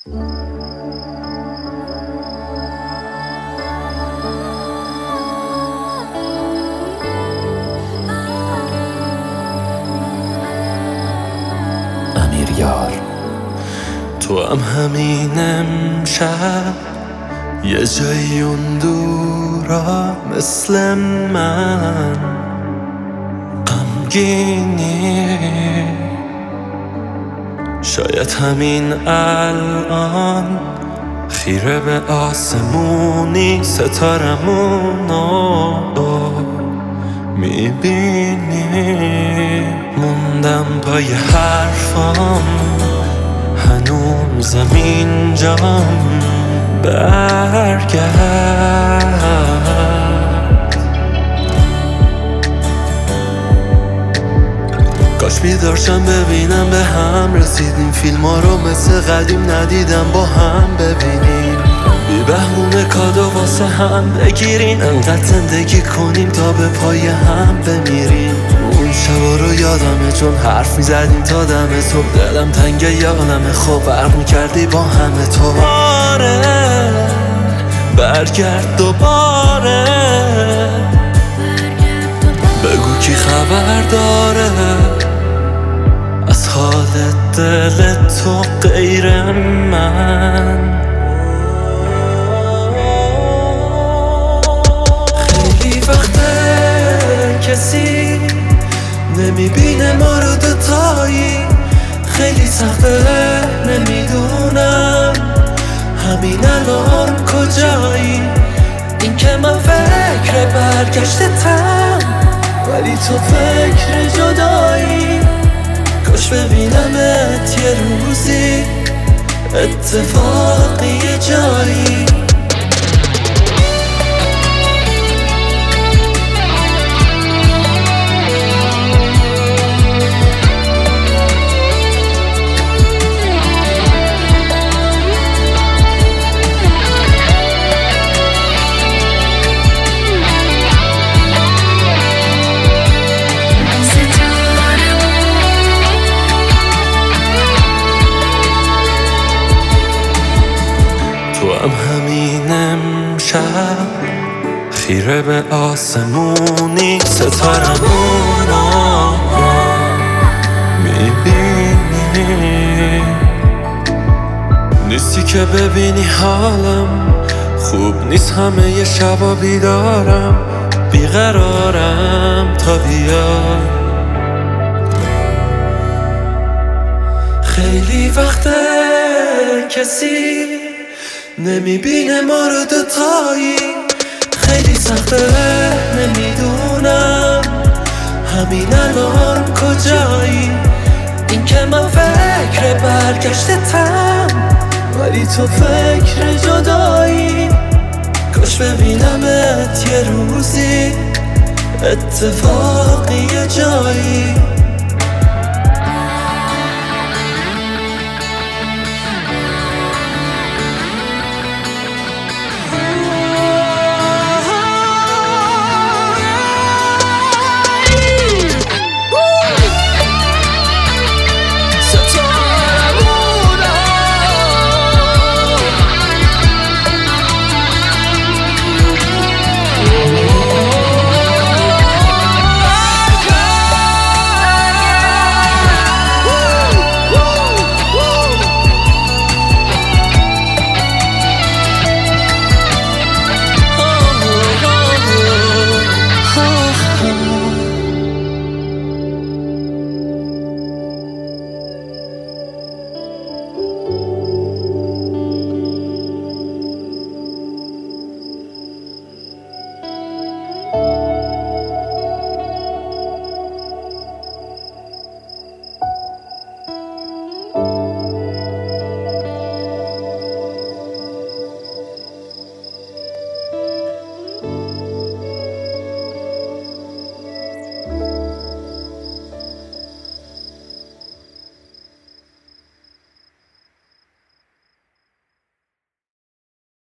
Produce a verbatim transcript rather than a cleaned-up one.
امیریار. تو هم همین امشب یه جایی اون دورا مثل من غمگینی، شاید همین الان خیره به آسمونی ستارمونو میبینی. موندم پای حرفام هنوزم اینجام، برگرد. کاش بیدارشم ببینم به هم رسیدیم، فیلم ها رو مثل قدیم ندیدم با هم ببینیم، بی بهونه کادو واسه هم بگیرین، انقدر زندگی کنیم تا به پای هم بمیریم. اون شبا رو یادمه چون حرف میزدیم تا دم صبح، دلم تنگه یادمه خوب برق میکردی با همه تو. آره برگرد دوباره، بگو کی خبر داره از حال دل تو غیر من. خیلی وقته کسی نمیبینه ما رو دوتایی، خیلی سخته نمیدونم همین الان کجایی. این که من فکر برگشتتم ولی تو فکر جدایی، کاش ببینمت یه روزی اتفاقی یه جایی. تو هم همین امشب خیره به آسمونی ستارمونو میبینی. نیستی که ببینی حالم خوب نیست، همه یه شبا بیدارم بیقرارم تا بیا. خیلی وقته کسی نمیبینه ما رو دوتایی، خیلی سخته نمیدونم همین الان کجایی. این که من فکر برگشتتم ولی تو فکر جدایی، کاش ببینمت یه روزی اتفاقی یه جایی.